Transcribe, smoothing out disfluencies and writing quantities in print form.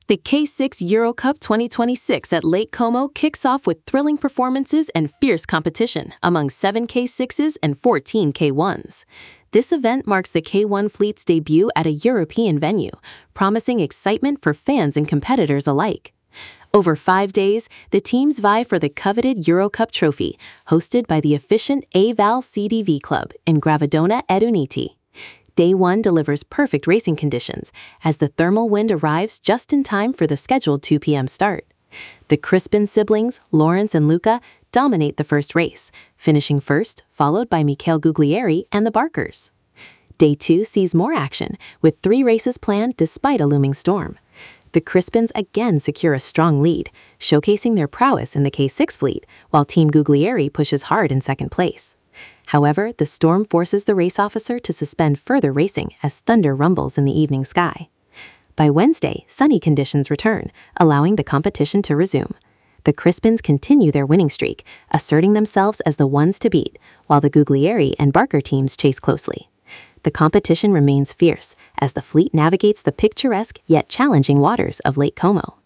The K6 Euro Cup 2026 at Lake Como kicks off with thrilling performances and fierce competition among 7 K6s and 14 K1s. This event marks the K1 fleet's debut at a European venue, promising excitement for fans and competitors alike. Over 5 days, the teams vie for the coveted Euro Cup trophy, hosted by the efficient A-Val CDV Club in Gravidona ed Uniti. Day 1 delivers perfect racing conditions as the thermal wind arrives just in time for the scheduled 2 p.m. start. The Crispin siblings, Lawrence and Luca, dominate the first race, finishing first, followed by Michele Guglieri and the Barkers. Day 2 sees more action, with 3 races planned despite a looming storm. The Crispins again secure a strong lead, showcasing their prowess in the K6 fleet, while Team Guglieri pushes hard in second place. However, the storm forces the race officer to suspend further racing as thunder rumbles in the evening sky. By Wednesday, sunny conditions return, allowing the competition to resume. The Crispins continue their winning streak, asserting themselves as the ones to beat, while the Guglieri and Barker teams chase closely. The competition remains fierce as the fleet navigates the picturesque yet challenging waters of Lake Como.